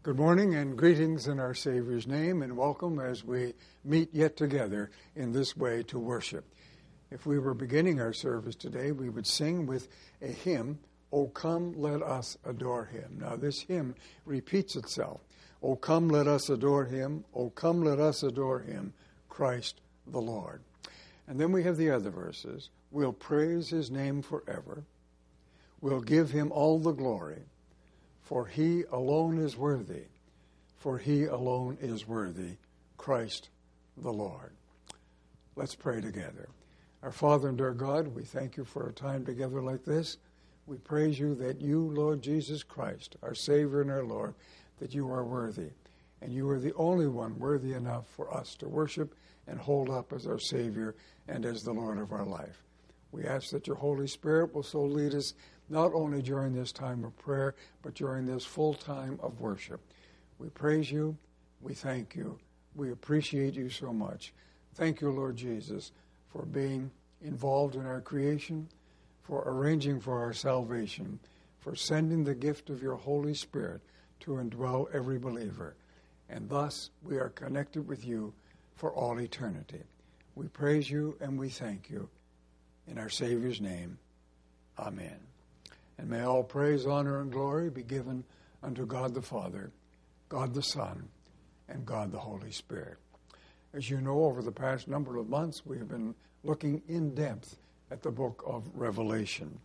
Good morning and greetings in our Savior's name, and welcome as we meet yet together in this way to worship. If we were beginning our service today, we would sing with a hymn, "O come, let us adore him." Now this hymn repeats itself. "O come, let us adore him. O come, let us adore him, Christ the Lord." And then we have the other verses. "We'll praise his name forever. We'll give him all the glory. For he alone is worthy, for he alone is worthy, Christ the Lord." Let's pray together. Our Father and our God, we thank you for a time together like this. We praise you that you, Lord Jesus Christ, our Savior and our Lord, that you are worthy. And you are the only one worthy enough for us to worship and hold up as our Savior and as the Lord of our life. We ask that your Holy Spirit will so lead us not only during this time of prayer, but during this full time of worship. We praise you. We thank you. We appreciate you so much. Thank you, Lord Jesus, for being involved in our creation, for arranging for our salvation, for sending the gift of your Holy Spirit to indwell every believer. And thus we are connected with you for all eternity. We praise you and we thank you. In our Savior's name, amen. And may all praise, honor, and glory be given unto God the Father, God the Son, and God the Holy Spirit. As you know, over the past number of months, we have been looking in depth at the book of Revelation.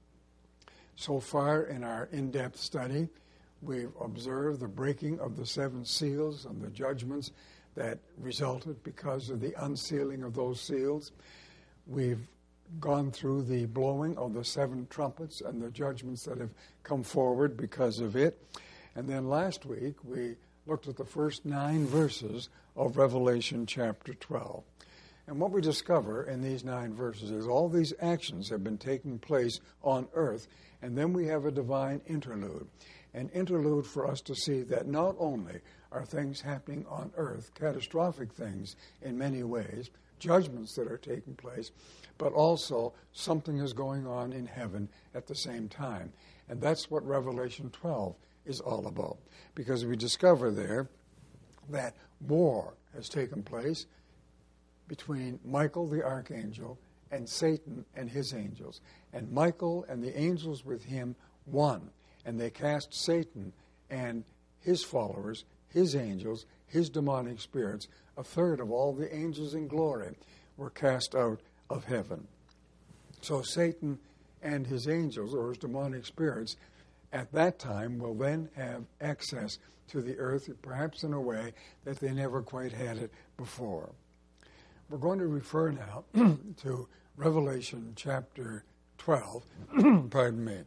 So far in our in-depth study, we've observed the breaking of the seven seals and the judgments that resulted because of the unsealing of those seals. We've gone through the blowing of the seven trumpets and the judgments that have come forward because of it. And then last week, we looked at the first 9 verses of Revelation chapter 12. And what we discover in these 9 verses is all these actions have been taking place on earth, and then we have a divine interlude. An interlude for us to see that not only are things happening on earth, catastrophic things in many ways, judgments that are taking place, but also something is going on in heaven at the same time. And that's what Revelation 12 is all about. Because we discover there that war has taken place between Michael the archangel and Satan and his angels. And Michael and the angels with him won. And they cast Satan and his followers, his angels, his demonic spirits, a third of all the angels in glory were cast out of heaven. So Satan and his angels, or his demonic spirits, at that time will then have access to the earth, perhaps in a way that they never quite had it before. We're going to refer now to Revelation chapter 12, pardon me,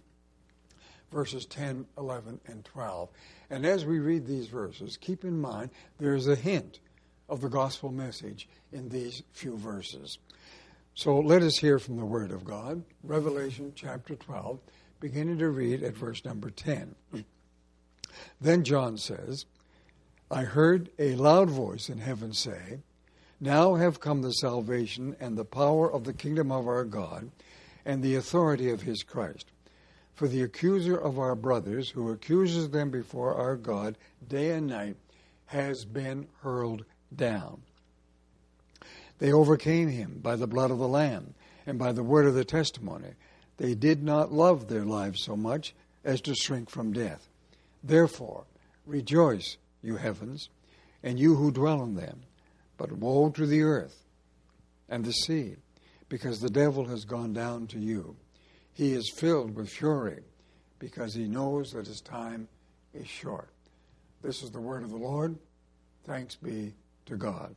verses 10, 11, and 12. And as we read these verses, keep in mind there's a hint of the gospel message in these few verses. So let us hear from the Word of God, Revelation chapter 12, beginning to read at verse number 10. Then John says, "I heard a loud voice in heaven say, 'Now have come the salvation and the power of the kingdom of our God and the authority of his Christ. For the accuser of our brothers, who accuses them before our God day and night, has been hurled down. They overcame him by the blood of the Lamb and by the word of the testimony. They did not love their lives so much as to shrink from death. Therefore, rejoice, you heavens, and you who dwell in them. But woe to the earth and the sea, because the devil has gone down to you. He is filled with fury, because he knows that his time is short.'" This is the word of the Lord. Thanks be to God.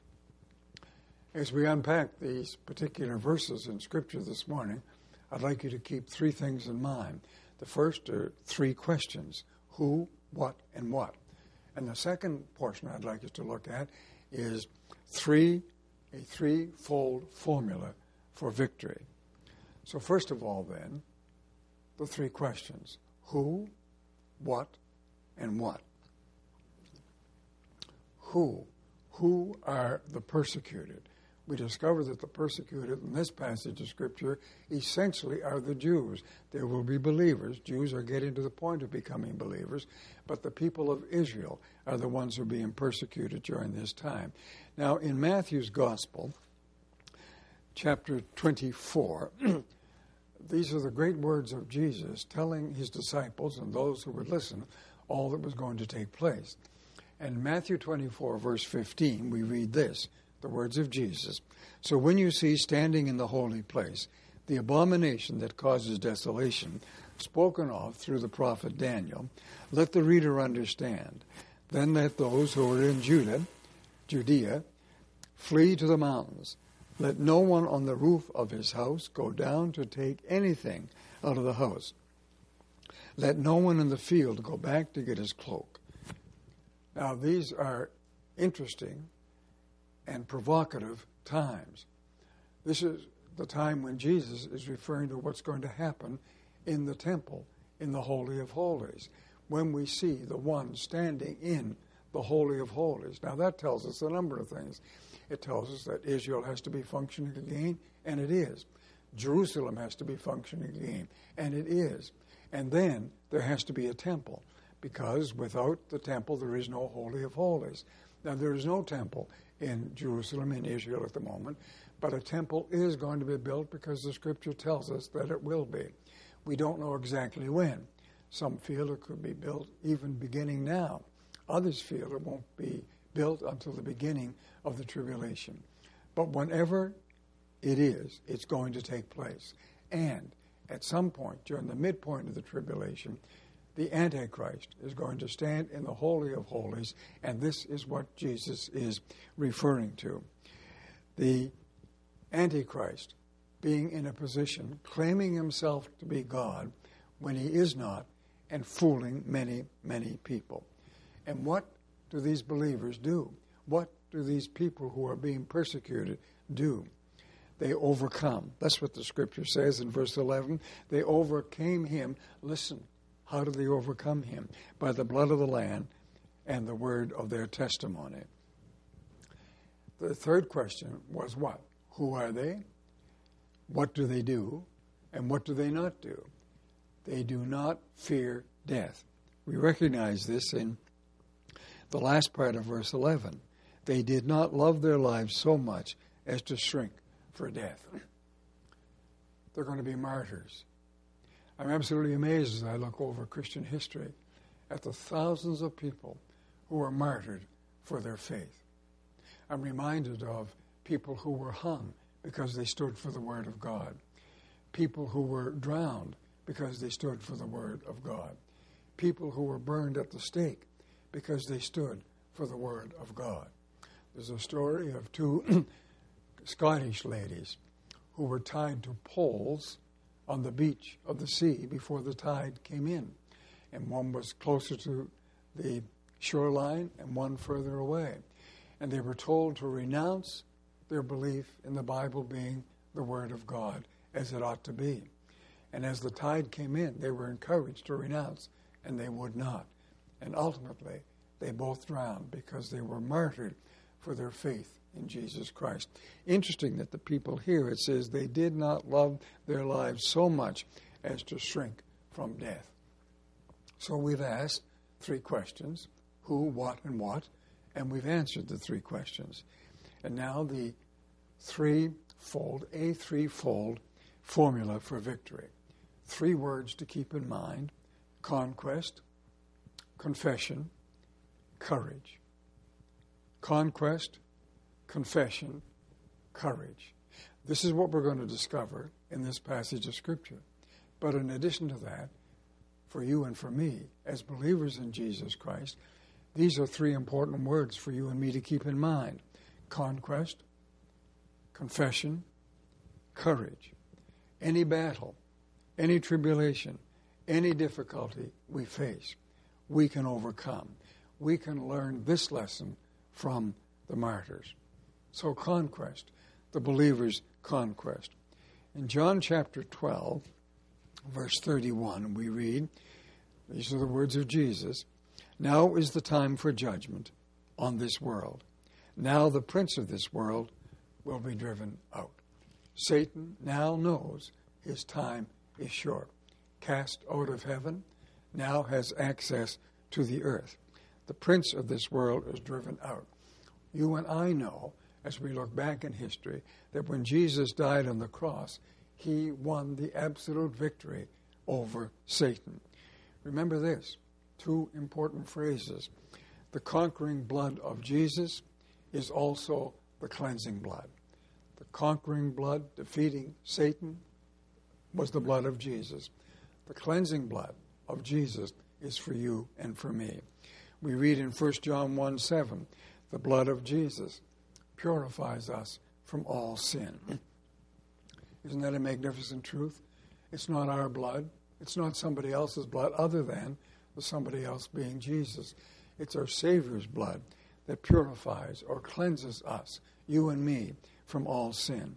As we unpack these particular verses in Scripture this morning, I'd like you to keep 3 things in mind. The first are 3 questions: who, what, and what. And the second portion I'd like us to look at is a threefold formula for victory. So first of all, then, the 3 questions: who, what, and what. Who are the persecuted? we discover that the persecuted in this passage of Scripture essentially are the Jews. There will be believers. Jews are getting to the point of becoming believers, but the people of Israel are the ones who are being persecuted during this time. Now, in Matthew's Gospel, chapter 24, these are the great words of Jesus telling his disciples and those who would listen all that was going to take place. In Matthew 24, verse 15, we read this, the words of Jesus. So when you see standing in the holy place the abomination that causes desolation, spoken of through the prophet Daniel, let the reader understand. Then let those who are in Judea, flee to the mountains. Let no one on the roof of his house go down to take anything out of the house. Let no one in the field go back to get his cloak. Now, these are interesting and provocative times. This is the time when Jesus is referring to what's going to happen in the temple, in the Holy of Holies, when we see the one standing in the Holy of Holies. Now, that tells us a number of things. It tells us that Israel has to be functioning again, and it is. Jerusalem has to be functioning again, and it is. And then there has to be a temple, because without the temple there is no Holy of Holies. Now, there is no temple in Jerusalem, in Israel at the moment, but a temple is going to be built because the Scripture tells us that it will be. We don't know exactly when. Some feel it could be built even beginning now. Others feel it won't be built until the beginning of the tribulation. But whenever it is, it's going to take place. And at some point during the midpoint of the tribulation, the Antichrist is going to stand in the Holy of Holies, and this is what Jesus is referring to. The Antichrist being in a position, claiming himself to be God when he is not, and fooling many, many people. And what do these believers do? What do these people who are being persecuted do? They overcome. That's what the Scripture says in verse 11. They overcame him. Listen, how did they overcome him? By the blood of the Lamb and the word of their testimony. The third question was what? Who are they? What do they do? And what do they not do? They do not fear death. We recognize this in the last part of verse 11. They did not love their lives so much as to shrink for death. They're going to be martyrs. I'm absolutely amazed as I look over Christian history at the thousands of people who were martyred for their faith. I'm reminded of people who were hung because they stood for the Word of God. People who were drowned because they stood for the Word of God. People who were burned at the stake because they stood for the Word of God. There's a story of two Scottish ladies who were tied to poles on the beach of the sea before the tide came in. And one was closer to the shoreline and one further away. And they were told to renounce their belief in the Bible being the Word of God as it ought to be. And as the tide came in, they were encouraged to renounce, and they would not. And ultimately, they both drowned because they were martyred for their faith in Jesus Christ. Interesting that the people here, it says, they did not love their lives so much as to shrink from death. So we've asked three questions: who, what, and what, and we've answered the three questions. And now the threefold formula for victory. 3 words to keep in mind: conquest, confession, courage. Conquest, confession, courage. This is what we're going to discover in this passage of Scripture. But in addition to that, for you and for me, as believers in Jesus Christ, these are 3 important words for you and me to keep in mind: conquest, confession, courage. Any battle, any tribulation, any difficulty we face, we can overcome. We can learn this lesson from the martyrs. So conquest, the believer's conquest. In John chapter 12, verse 31, we read, these are the words of Jesus, "Now is the time for judgment on this world. Now the prince of this world will be driven out. Satan now knows his time is short. Cast out of heaven, now has access to the earth. The prince of this world is driven out. You and I know, as we look back in history, that when Jesus died on the cross, he won the absolute victory over Satan. Remember this, two important phrases. The conquering blood of Jesus is also the cleansing blood. The conquering blood defeating Satan was the blood of Jesus. The cleansing blood of Jesus is for you and for me. We read in 1 John 1:7, the blood of Jesus purifies us from all sin. Isn't that a magnificent truth? It's not our blood. It's not somebody else's blood other than the somebody else being Jesus. It's our Savior's blood that purifies or cleanses us, you and me, from all sin.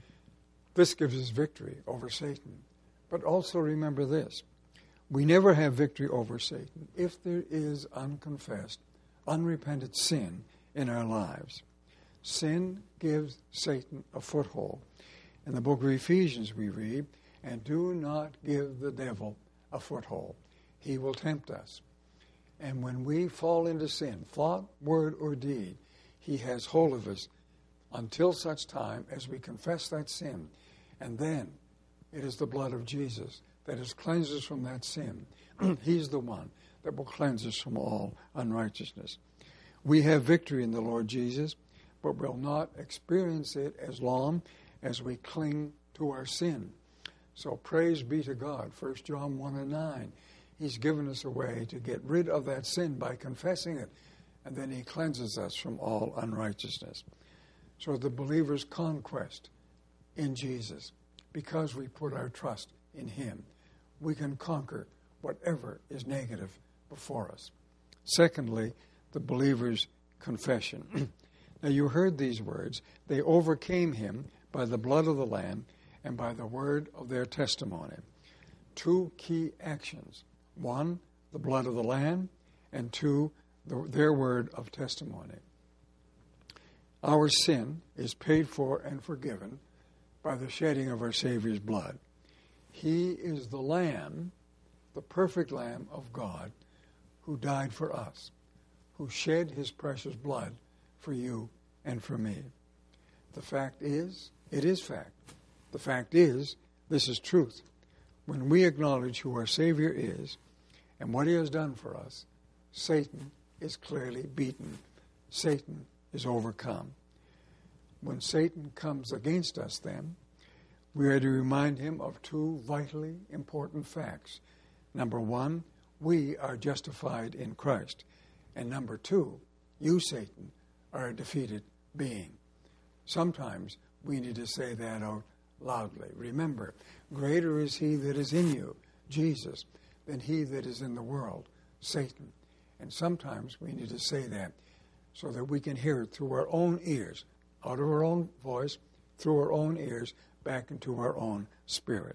This gives us victory over Satan. But also remember this. We never have victory over Satan if there is unconfessed, unrepented sin in our lives. Sin gives Satan a foothold. In the book of Ephesians we read, and do not give the devil a foothold. He will tempt us. And when we fall into sin, thought, word, or deed, he has hold of us until such time as we confess that sin. And then it is the blood of Jesus that has cleansed us from that sin. He's the one that will cleanse us from all unrighteousness. We have victory in the Lord Jesus, but will not experience it as long as we cling to our sin. So praise be to God. 1 John 1:9. He's given us a way to get rid of that sin by confessing it, and then he cleanses us from all unrighteousness. So the believer's conquest in Jesus, because we put our trust in him, we can conquer whatever is negative before us. Secondly, the believer's confession. Now you heard these words. They overcame him by the blood of the Lamb and by the word of their testimony. Two key actions. One, the blood of the Lamb, and two, their word of testimony. Our sin is paid for and forgiven by the shedding of our Savior's blood. He is the Lamb, the perfect Lamb of God, who died for us, who shed his precious blood for you and for me. The fact is, it is fact. The fact is, this is truth. When we acknowledge who our Savior is and what he has done for us, Satan is clearly beaten. Satan is overcome. When Satan comes against us, then, we are to remind him of two vitally important facts. Number one, we are justified in Christ. And number two, you, Satan, are a defeated being. Sometimes we need to say that out loudly. Remember, greater is he that is in you, Jesus, than he that is in the world, Satan. And sometimes we need to say that so that we can hear it through our own ears, out of our own voice, through our own ears, back into our own spirit.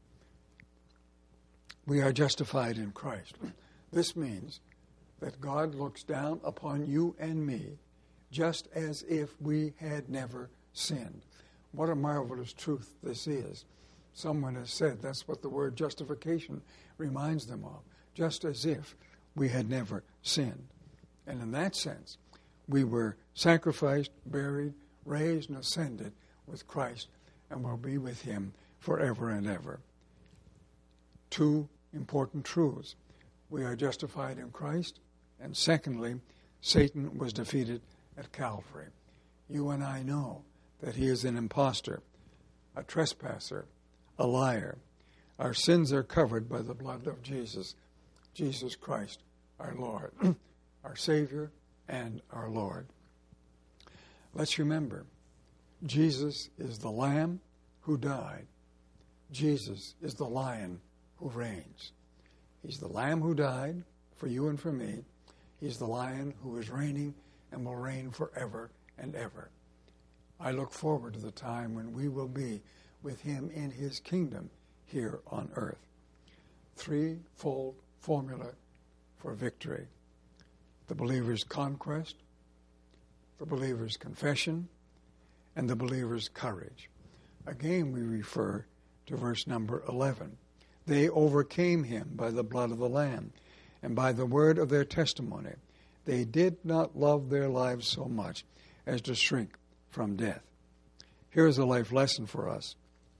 We are justified in Christ. This means that God looks down upon you and me just as if we had never sinned. What a marvelous truth this is. Someone has said that's what the word justification reminds them of, just as if we had never sinned. And in that sense, we were sacrificed, buried, raised, and ascended with Christ, and will be with him forever and ever. Two important truths. We are justified in Christ, and secondly, Satan was defeated at Calvary. You and I know that he is an impostor, a trespasser, a liar. Our sins are covered by the blood of Jesus, Jesus Christ, our Lord, our Savior and our Lord. Let's remember, Jesus is the Lamb who died. Jesus is the Lion who reigns. He's the Lamb who died for you and for me. He's the Lion who is reigning and will reign forever and ever. I look forward to the time when we will be with him in his kingdom here on earth. Threefold formula for victory. The believer's conquest, the believer's confession, and the believer's courage. Again, we refer to verse number 11. They overcame him by the blood of the Lamb and by the word of their testimony. They did not love their lives so much as to shrink from death. Here's a life lesson for us.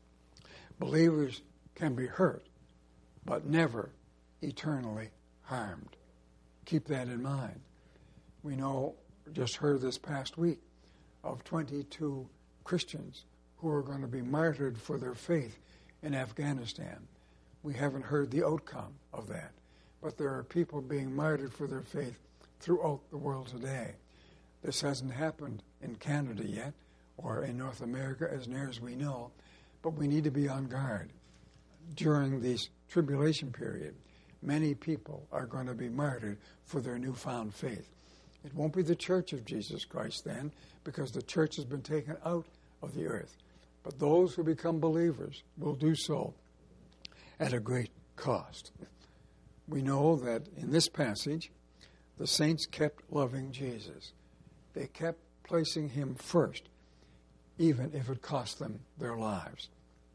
Believers can be hurt, but never eternally harmed. Keep that in mind. We just heard this past week of 22 Christians who are going to be martyred for their faith in Afghanistan. We haven't heard the outcome of that, but there are people being martyred for their faith throughout the world today. This hasn't happened in Canada yet, or in North America as near as we know, but we need to be on guard. During this tribulation period, many people are going to be martyred for their newfound faith. It won't be the church of Jesus Christ then, because the church has been taken out of the earth. But those who become believers will do so at a great cost. We know that in this passage, the saints kept loving Jesus. They kept placing him first, even if it cost them their lives.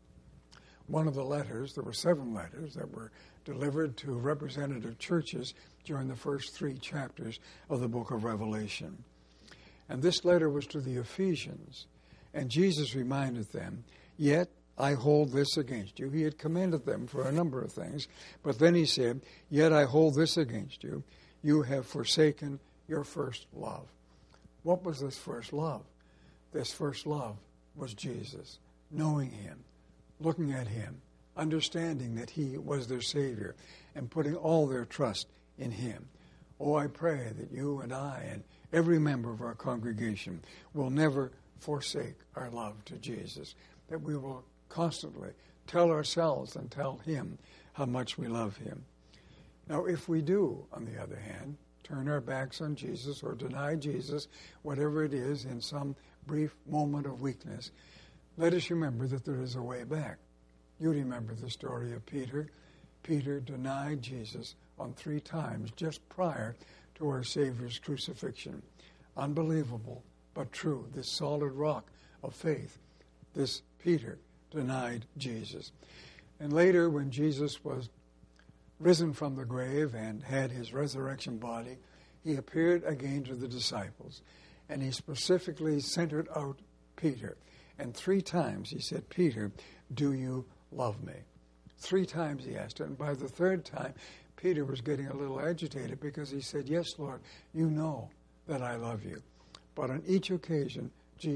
One of the letters, there were 7 letters that were delivered to representative churches during the first 3 chapters of the book of Revelation. And this letter was to the Ephesians. And Jesus reminded them, "Yet I hold this against you." He had commended them for a number of things, but then he said, "Yet I hold this against you. You have forsaken your first love." What was this first love? This first love was Jesus, knowing him, looking at him, understanding that he was their Savior, and putting all their trust in him. Oh, I pray that you and I and every member of our congregation will never forsake our love to Jesus, that we will constantly tell ourselves and tell him how much we love him. Now, if we do, on the other hand, turn our backs on Jesus or deny Jesus, whatever it is, in some brief moment of weakness, let us remember that there is a way back. You remember the story of Peter. Peter denied Jesus on 3 times just prior to our Savior's crucifixion. Unbelievable, but true. This solid rock of faith, this Peter denied Jesus. And later, when Jesus was risen from the grave and had his resurrection body, he appeared again to the disciples. And he specifically centered out Peter. And 3 times he said, "Peter, do you love me?" 3 times he asked it. And by the 3rd time, Peter was getting a little agitated because he said, "Yes, Lord, you know that I love you." But on each occasion,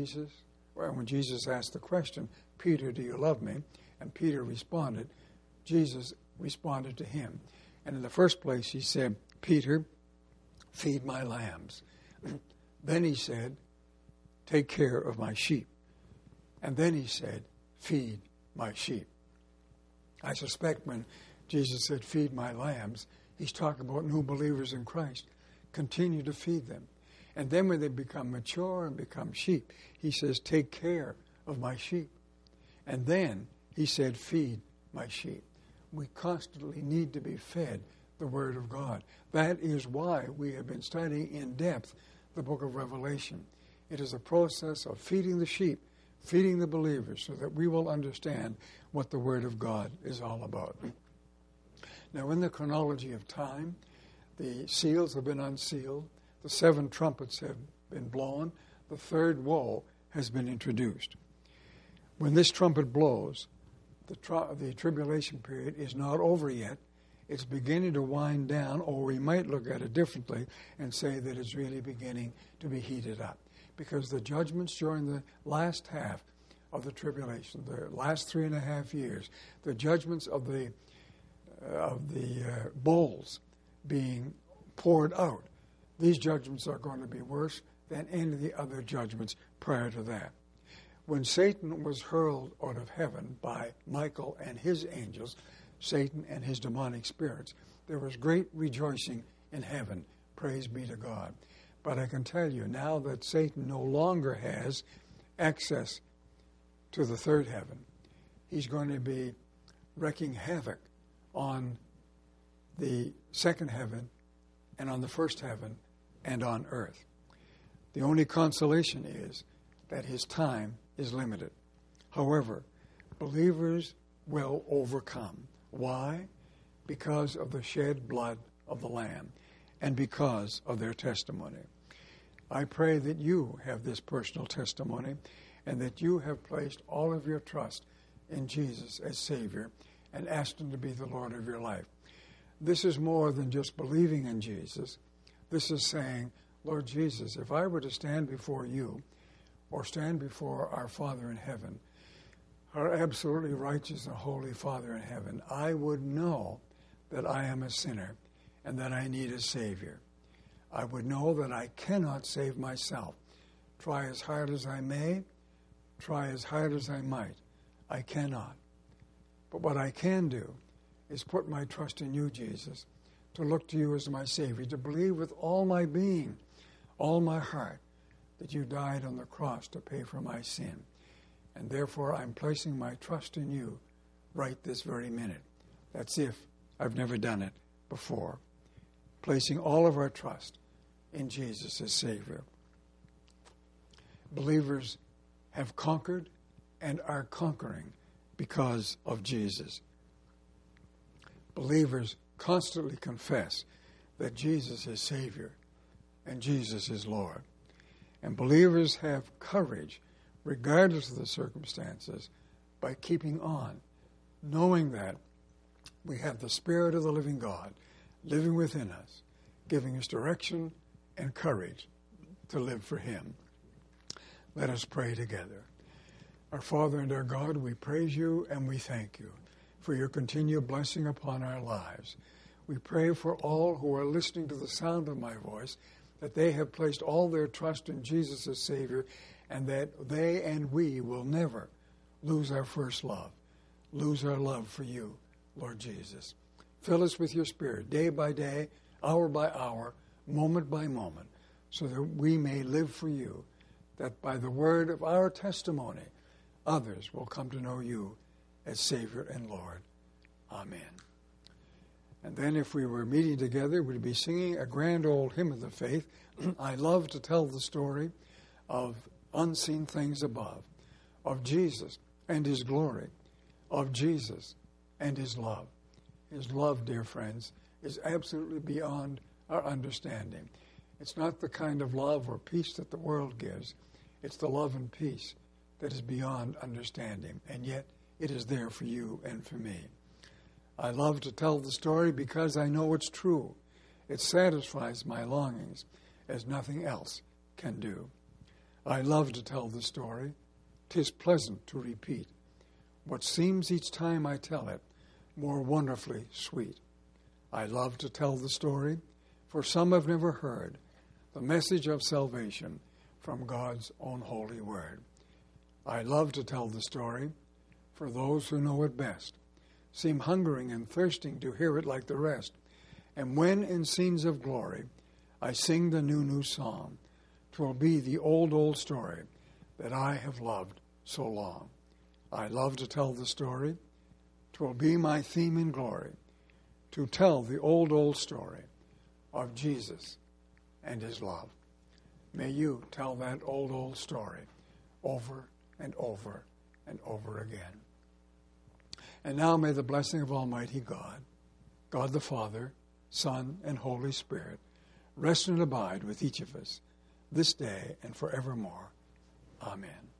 when Jesus asked the question, "Peter, do you love me?" and Peter responded, Jesus responded to him. And in the first place, he said, "Peter, feed my lambs." Then he said, "Take care of my sheep." And then he said, "Feed my sheep." I suspect when Jesus said, "Feed my lambs," he's talking about new believers in Christ. Continue to feed them. And then when they become mature and become sheep, he says, "Take care of my sheep." And then he said, "Feed my sheep." We constantly need to be fed the Word of God. That is why we have been studying in depth the book of Revelation. It is a process of feeding the sheep, feeding the believers, so that we will understand what the Word of God is all about. Now, in the chronology of time, the seals have been unsealed, the 7 trumpets have been blown, the 3rd woe has been introduced. When this trumpet blows, the tribulation period is not over yet. It's beginning to wind down, or we might look at it differently and say that it's really beginning to be heated up. Because the judgments during the last half of the tribulation, the last 3.5 years, the judgments of the bowls being poured out, these judgments are going to be worse than any of the other judgments prior to that. When Satan was hurled out of heaven by Michael and his angels, Satan and his demonic spirits, there was great rejoicing in heaven. Praise be to God. But I can tell you, now that Satan no longer has access to the 3rd heaven, he's going to be wreaking havoc on the 2nd heaven and on the 1st heaven and on earth. The only consolation is that his time is limited. However, believers will overcome. Why? Because of the shed blood of the Lamb and because of their testimony. I pray that you have this personal testimony and that you have placed all of your trust in Jesus as Savior and asked him to be the Lord of your life. This is more than just believing in Jesus. This is saying, Lord Jesus, if I were to stand before you or stand before our Father in heaven, our absolutely righteous and holy Father in heaven, I would know that I am a sinner and that I need a Savior. I would know that I cannot save myself. Try as hard as I may, try as hard as I might, I cannot. But what I can do is put my trust in you, Jesus, to look to you as my Savior, to believe with all my being, all my heart, that you died on the cross to pay for my sin. And therefore, I'm placing my trust in you right this very minute. That's if I've never done it before. Placing all of our trust in Jesus as Savior. Believers have conquered and are conquering because of Jesus. Believers constantly confess that Jesus is Savior and Jesus is Lord. And believers have courage, regardless of the circumstances, by keeping on, knowing that we have the Spirit of the living God living within us, giving us direction and courage to live for him. Let us pray together. Our Father and our God, we praise you and we thank you for your continued blessing upon our lives. We pray for all who are listening to the sound of my voice, that they have placed all their trust in Jesus as Savior, and that they and we will never lose our first love, lose our love for you, Lord Jesus. Fill us with your Spirit day by day, hour by hour, moment by moment, so that we may live for you, that by the word of our testimony, others will come to know you as Savior and Lord. Amen. And then if we were meeting together, we'd be singing a grand old hymn of the faith. I love to tell the story of unseen things above, of Jesus and his glory, of Jesus and his love. His love, dear friends, is absolutely beyond our understanding. It's not the kind of love or peace that the world gives. It's the love and peace that is beyond understanding, and yet it is there for you and for me. I love to tell the story because I know it's true. It satisfies my longings as nothing else can do. I love to tell the story. 'Tis pleasant to repeat what seems each time I tell it more wonderfully sweet. I love to tell the story, for some have never heard the message of salvation from God's own holy word. I love to tell the story, for those who know it best seem hungering and thirsting to hear it like the rest. And when in scenes of glory I sing the new song, 'twill be the old story that I have loved so long. I love to tell the story. 'Twill be my theme in glory, to tell the old story of Jesus and his love. May you tell that old story over and over and over again. And now may the blessing of Almighty God, God the Father, Son, and Holy Spirit, rest and abide with each of us this day and forevermore. Amen.